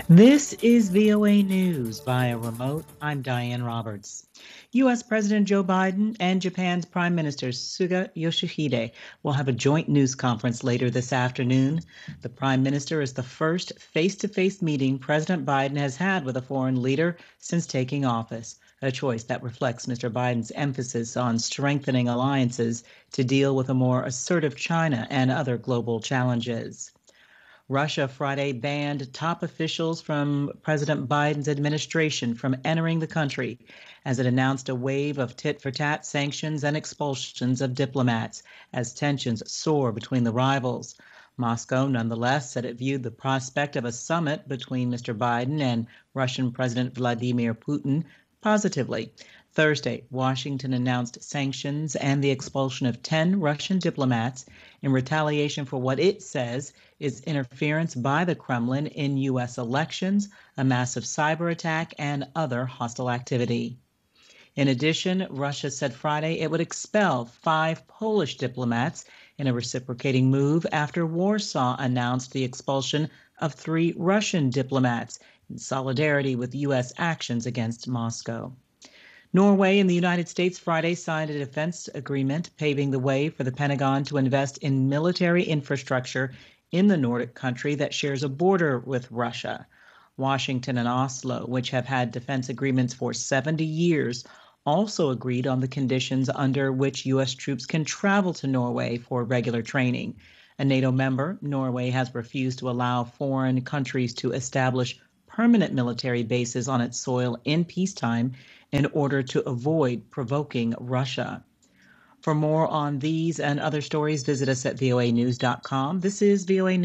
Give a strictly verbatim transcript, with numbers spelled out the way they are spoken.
This is V O A News via remote. I'm Diane Roberts. U S. President Joe Biden and Japan's Prime Minister Suga Yoshihide will have a joint news conference later this afternoon. The Prime Minister is the first face-to-face meeting President Biden has had with a foreign leader since taking office, a choice that reflects Mister Biden's emphasis on strengthening alliances to deal with a more assertive China and other global challenges. Russia Friday banned top officials from President Biden's administration from entering the country as it announced a wave of tit-for-tat sanctions and expulsions of diplomats as tensions soar between the rivals. Moscow, nonetheless, said it viewed the prospect of a summit between Mister Biden and Russian President Vladimir Putin positively. Thursday, Washington announced sanctions and the expulsion of ten Russian diplomats in retaliation for what it says is interference by the Kremlin in U S elections, a massive cyber attack, and other hostile activity. In addition, Russia said Friday it would expel five Polish diplomats in a reciprocating move after Warsaw announced the expulsion of three Russian diplomats in solidarity with U S actions against Moscow. Norway and the United States Friday signed a defense agreement paving the way for the Pentagon to invest in military infrastructure in the Nordic country that shares a border with Russia. Washington and Oslo, which have had defense agreements for seventy years, also agreed on the conditions under which U S troops can travel to Norway for regular training. A NATO member, Norway has refused to allow foreign countries to establish permanent military bases on its soil in peacetime in order to avoid provoking Russia. For more on these and other stories, visit us at voa news dot com. This is V O A News.